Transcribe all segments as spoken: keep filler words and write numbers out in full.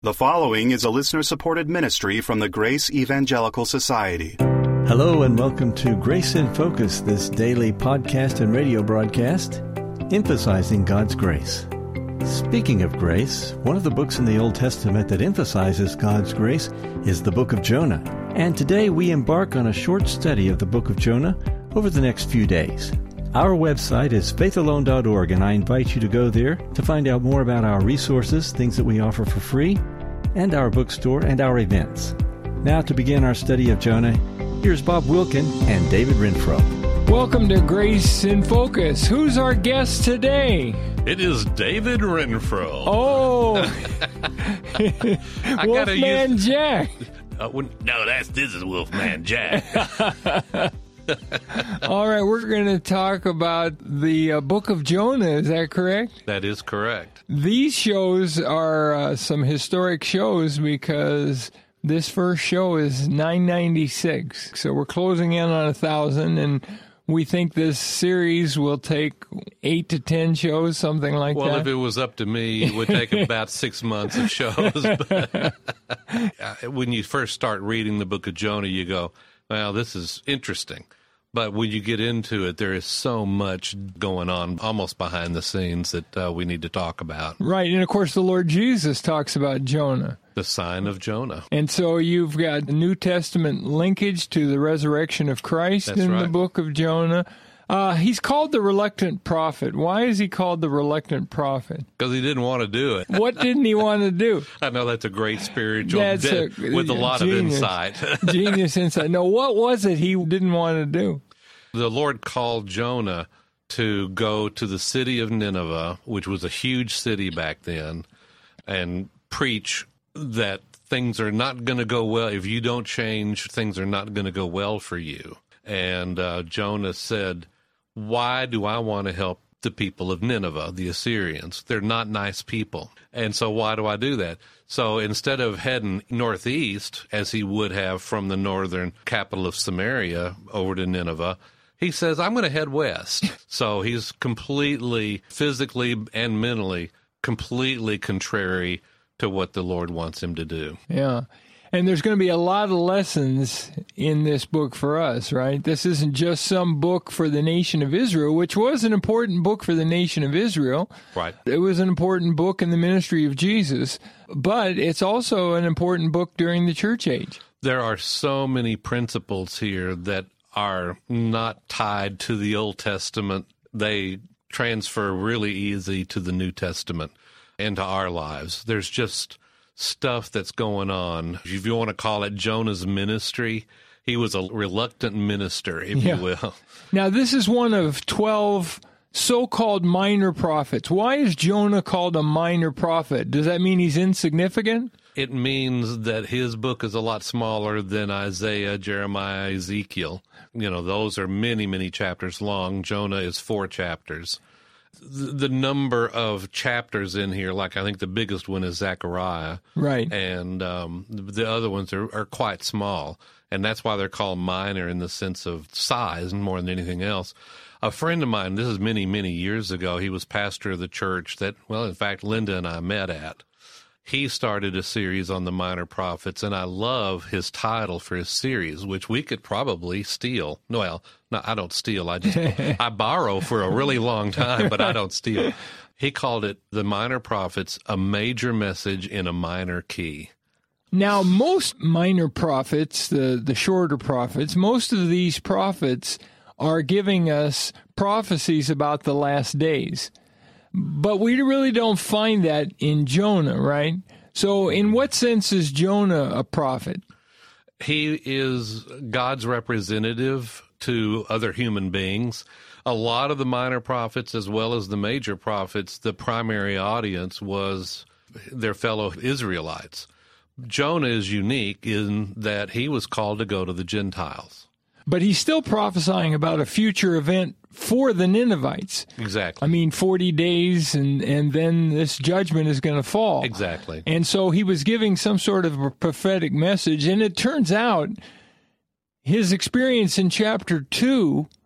The following is a listener-supported ministry from the Grace Evangelical Society. Hello and welcome to Grace in Focus, this daily podcast and radio broadcast emphasizing God's grace. Speaking of grace, one of the books in the Old Testament that emphasizes God's grace is the book of Jonah. And today we embark on a short study of the book of Jonah over the next few days. Our website is faith alone dot org, and I invite you to go there to find out more about our resources, things that we offer for free, and our bookstore and our events. Now to begin our study of Jonah, here's Bob Wilkin and David Renfro. Welcome to Grace in Focus. Who's our guest today? It is David Renfro. Oh, I Wolfman use... Jack. Uh, when... No, that's this is Wolfman Jack. All right, we're going to talk about the uh, book of Jonah. Is that correct? That is correct. These shows are uh, some historic shows because this first show is nine ninety-six. So we're closing in on a thousand, and we think this series will take eight to ten shows, something like well, that. Well, if it was up to me, it would take about six months of shows. But when you first start reading the book of Jonah, you go, well, this is interesting. But when you get into it, there is so much going on almost behind the scenes that uh, we need to talk about. Right. And, of course, the Lord Jesus talks about Jonah. The sign of Jonah. And so you've got New Testament linkage to the resurrection of Christ That's in right. the book of Jonah. Uh, he's called the reluctant prophet. Why is he called the reluctant prophet? Because he didn't want to do it. What didn't he want to do? I know that's a great spiritual That's de- a, with a lot genius, of insight. Genius insight. No, what was it he didn't want to do? The Lord called Jonah to go to the city of Nineveh, which was a huge city back then, and preach that things are not going to go well. If you don't change, things are not going to go well for you. And uh, Jonah said, why do I want to help the people of Nineveh, the Assyrians? They're not nice people. And so why do I do that? So instead of heading northeast, as he would have from the northern capital of Samaria over to Nineveh, he says, I'm going to head west. So he's completely, physically and mentally, completely contrary to what the Lord wants him to do. Yeah. And there's going to be a lot of lessons in this book for us, right? This isn't just some book for the nation of Israel, which was an important book for the nation of Israel. Right. It was an important book in the ministry of Jesus, but it's also an important book during the church age. There are so many principles here that are not tied to the Old Testament. They transfer really easy to the New Testament and to our lives. There's just stuff that's going on. If you want to call it Jonah's ministry, he was a reluctant minister, if Yeah. you will. Now, this is one of twelve so-called minor prophets. Why is Jonah called a minor prophet? Does that mean he's insignificant? It means that his book is a lot smaller than Isaiah, Jeremiah, Ezekiel. You know, those are many, many chapters long. Jonah is four chapters. The number of chapters in here, like I think the biggest one is Zechariah. Right. And um, the other ones are, are quite small. And that's why they're called minor in the sense of size more than anything else. A friend of mine, this is many, many years ago, he was pastor of the church that, well, in fact, Linda and I met at. He started a series on the minor prophets, and I love his title for his series, which we could probably steal. Well, no, I don't steal. I just I borrow for a really long time, but I don't steal. He called it The Minor Prophets, a major message in a minor key. Now, most minor prophets, the, the shorter prophets, most of these prophets are giving us prophecies about the last days. But we really don't find that in Jonah, right? So in what sense is Jonah a prophet? He is God's representative to other human beings. A lot of the minor prophets, as well as the major prophets, the primary audience was their fellow Israelites. Jonah is unique in that he was called to go to the Gentiles. But he's still prophesying about a future event for the Ninevites. Exactly. I mean, forty days, and, and then this judgment is going to fall. Exactly. And so he was giving some sort of a prophetic message, and it turns out his experience in chapter two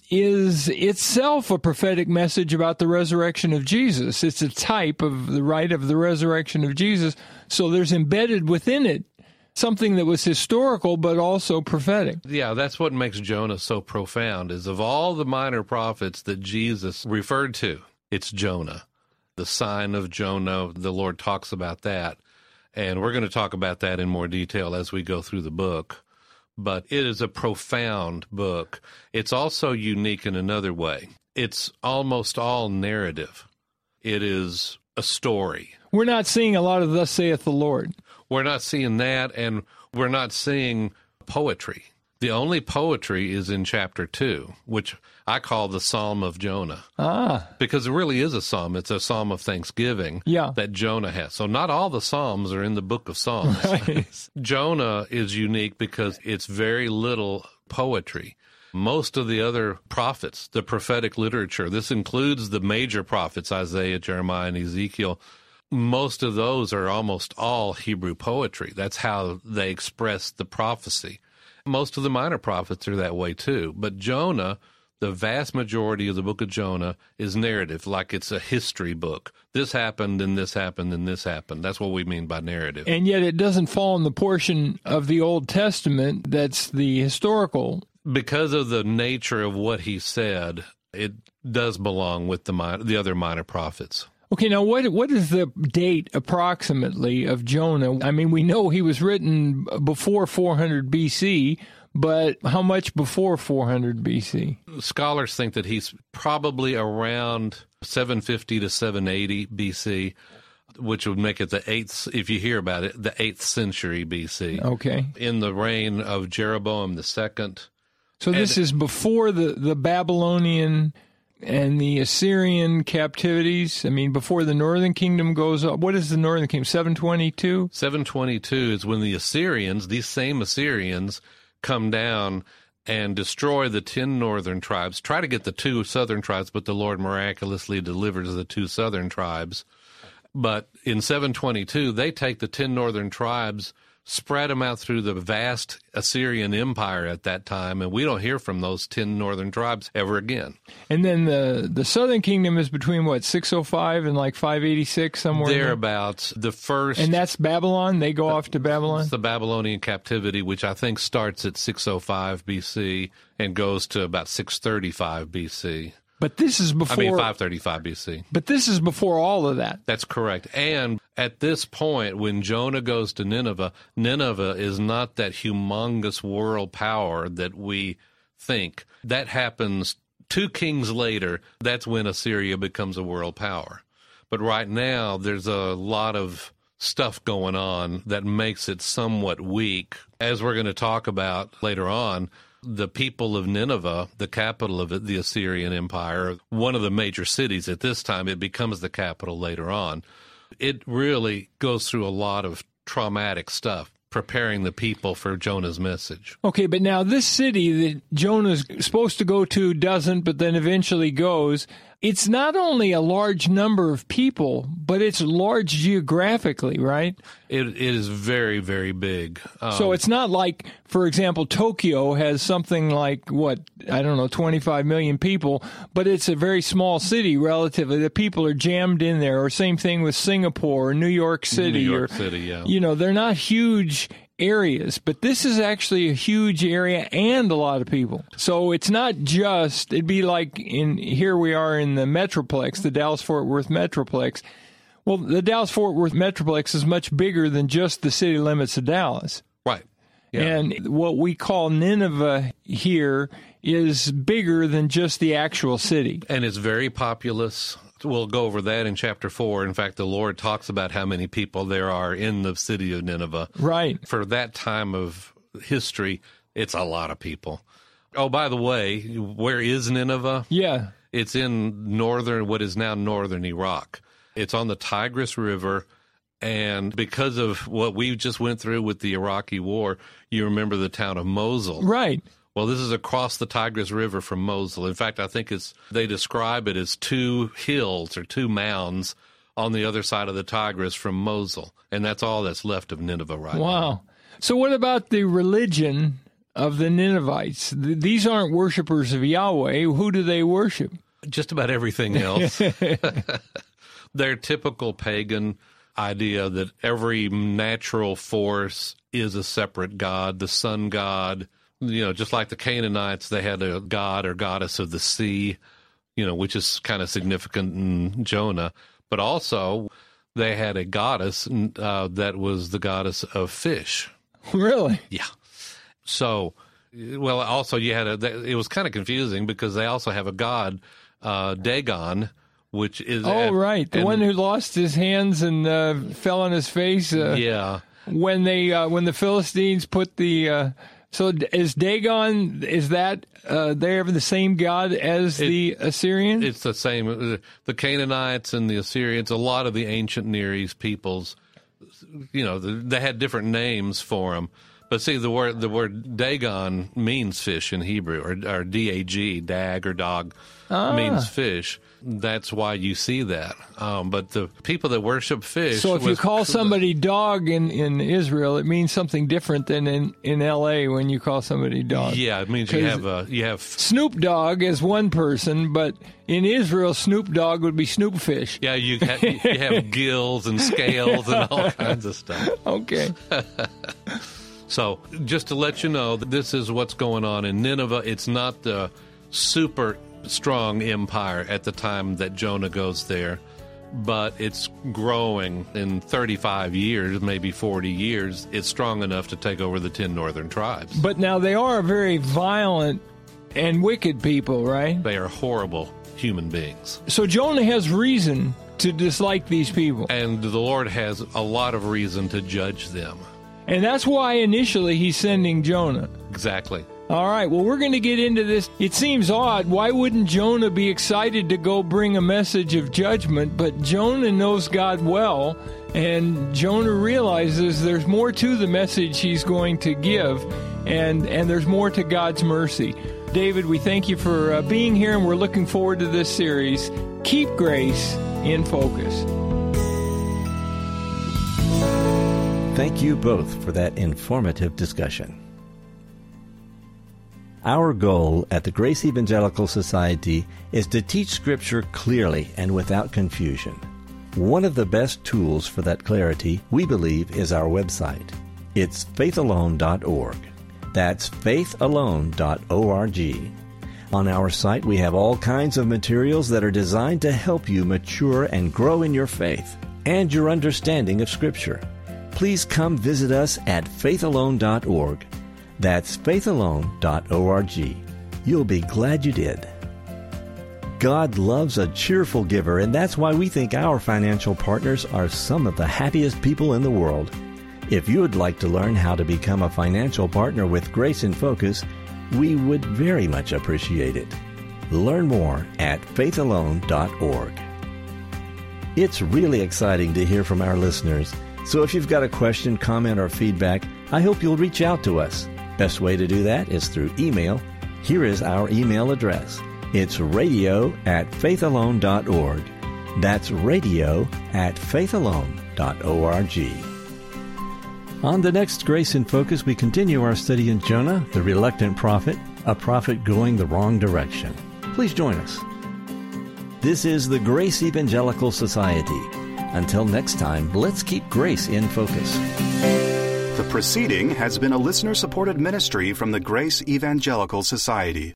is itself a prophetic message about the resurrection of Jesus. It's a type of the right of the resurrection of Jesus. So there's embedded within it something that was historical but also prophetic. Yeah, that's what makes Jonah so profound, is of all the minor prophets that Jesus referred to, it's Jonah. The sign of Jonah, the Lord talks about that. And we're going to talk about that in more detail as we go through the book. But it is a profound book. It's also unique in another way. It's almost all narrative. It is a story. We're not seeing a lot of thus saith the Lord. We're not seeing that, and we're not seeing poetry. The only poetry is in chapter two, which I call the Psalm of Jonah. Ah. Because it really is a psalm. It's a psalm of thanksgiving yeah. that Jonah has. So not all the psalms are in the book of Psalms. Right. Jonah is unique because it's very little poetry. Most of the other prophets, the prophetic literature, this includes the major prophets, Isaiah, Jeremiah, and Ezekiel. Most of those are almost all Hebrew poetry. That's how they express the prophecy. Most of the minor prophets are that way too. But Jonah, the vast majority of the book of Jonah is narrative, like it's a history book. This happened, and this happened, and this happened. That's what we mean by narrative. And yet it doesn't fall in the portion of the Old Testament that's the historical. Because of the nature of what he said, it does belong with the minor, the other minor prophets. Okay, now what what is the date approximately of Jonah? I mean, we know he was written before four hundred B C, but how much before four hundred B C? Scholars think that he's probably around seven fifty to seven eighty B C, which would make it the eighth, if you hear about it, the eighth century B C. Okay. In the reign of Jeroboam the second. So this and, is before the, the Babylonian and the Assyrian captivities? I mean, before the northern kingdom goes up. What is the northern kingdom, seven twenty-two? seven twenty-two is when the Assyrians, these same Assyrians, come down and destroy the ten northern tribes, try to get the two southern tribes, but the Lord miraculously delivers the two southern tribes. But in seven twenty-two, they take the ten northern tribes, spread them out through the vast Assyrian Empire at that time, and we don't hear from those ten northern tribes ever again. And then the the southern kingdom is between, what, six oh five and like five eighty-six, somewhere? Thereabouts. The first... And that's Babylon? They go off to Babylon? It's the Babylonian captivity, which I think starts at six oh five B C and goes to about six thirty-five B C. But this is before... I mean, five thirty-five B C. But this is before all of that. That's correct. And at this point, when Jonah goes to Nineveh, Nineveh is not that humongous world power that we think. That happens two kings later. That's when Assyria becomes a world power. But right now, there's a lot of stuff going on that makes it somewhat weak. As we're going to talk about later on, the people of Nineveh, the capital of the Assyrian Empire, one of the major cities at this time, it becomes the capital later on. It really goes through a lot of traumatic stuff, preparing the people for Jonah's message. Okay, but now this city that Jonah's supposed to go to doesn't, but then eventually goes. It's not only a large number of people, but it's large geographically, right? It, it is very, very big. Um, so it's not like, for example, Tokyo has something like, what, I don't know, twenty-five million people, but it's a very small city relatively. The people are jammed in there, or same thing with Singapore or New York City. New York or, City, yeah. You know, they're not huge areas, but this is actually a huge area and a lot of people. So it's not just, it'd be like in, here we are in the Metroplex, the Dallas-Fort Worth Metroplex. Well, the Dallas-Fort Worth Metroplex is much bigger than just the city limits of Dallas. Right. Yeah. And what we call Nineveh here is bigger than just the actual city. And it's very populous. We'll go over that in chapter four. In fact, the Lord talks about how many people there are in the city of Nineveh. Right. For that time of history, it's a lot of people. Oh, by the way, where is Nineveh? Yeah. It's in northern, what is now northern Iraq. It's on the Tigris River, and because of what we just went through with the Iraqi war, you remember the town of Mosul. Right. Well, this is across the Tigris River from Mosul. In fact, I think it's they describe it as two hills or two mounds on the other side of the Tigris from Mosul, and that's all that's left of Nineveh right wow. now. Wow. So what about the religion of the Ninevites. Th- these aren't worshipers of Yahweh. Who do they worship? Just about everything else. Their typical pagan idea that every natural force is a separate god, the sun god. You know, just like the Canaanites, they had a god or goddess of the sea, you know, which is kind of significant in Jonah. But also, they had a goddess uh, that was the goddess of fish. Really? Yeah. So, well, also you had a, it was kind of confusing because they also have a god, uh, Dagon, which is... Oh, and, right. The and, one who lost his hands and uh, fell on his face. Uh, yeah. When they, uh, when the Philistines put the... Uh, so is Dagon, is that, uh, they're the same god as it, the Assyrians? It's the same. The Canaanites and the Assyrians, a lot of the ancient Near East peoples, you know, they had different names for them. But see, the word the word Dagon means fish in Hebrew, or, or D A G, dag or dog, ah. means fish. That's why you see that. Um, but the people that worship fish... So if was, you call somebody dog in, in Israel, it means something different than in, in L A when you call somebody dog. Yeah, it means you have a... You have Snoop Dogg is one person, but in Israel, Snoop Dogg would be Snoop Fish. Yeah, you have, you have gills and scales and all kinds of stuff. Okay. So, just to let you know, that this is what's going on in Nineveh. It's not the super strong empire at the time that Jonah goes there, but it's growing. In thirty-five years, maybe forty years, it's strong enough to take over the ten northern tribes. But now they are a very violent and wicked people, right? They are horrible human beings. So Jonah has reason to dislike these people. And the Lord has a lot of reason to judge them. And that's why initially he's sending Jonah. Exactly. All right, well, we're going to get into this. It seems odd. Why wouldn't Jonah be excited to go bring a message of judgment? But Jonah knows God well, and Jonah realizes there's more to the message he's going to give, and, and there's more to God's mercy. David, we thank you for uh, being here, and we're looking forward to this series. Keep Grace in Focus. Thank you both for that informative discussion. Our goal at the Grace Evangelical Society is to teach Scripture clearly and without confusion. One of the best tools for that clarity, we believe, is our website. It's faith alone dot org. That's faith alone dot org. On our site, we have all kinds of materials that are designed to help you mature and grow in your faith and your understanding of Scripture. Please come visit us at faith alone dot org. That's faith alone dot org. You'll be glad you did. God loves a cheerful giver, and that's why we think our financial partners are some of the happiest people in the world. If you would like to learn how to become a financial partner with Grace in Focus, we would very much appreciate it. Learn more at faith alone dot org. It's really exciting to hear from our listeners. So if you've got a question, comment, or feedback, I hope you'll reach out to us. Best way to do that is through email. Here is our email address. It's radio at faith alone dot org. That's radio at faith alone dot org. On the next Grace in Focus, we continue our study in Jonah, the reluctant prophet, a prophet going the wrong direction. Please join us. This is the Grace Evangelical Society. Until next time, let's keep grace in focus. The proceeding has been a listener-supported ministry from the Grace Evangelical Society.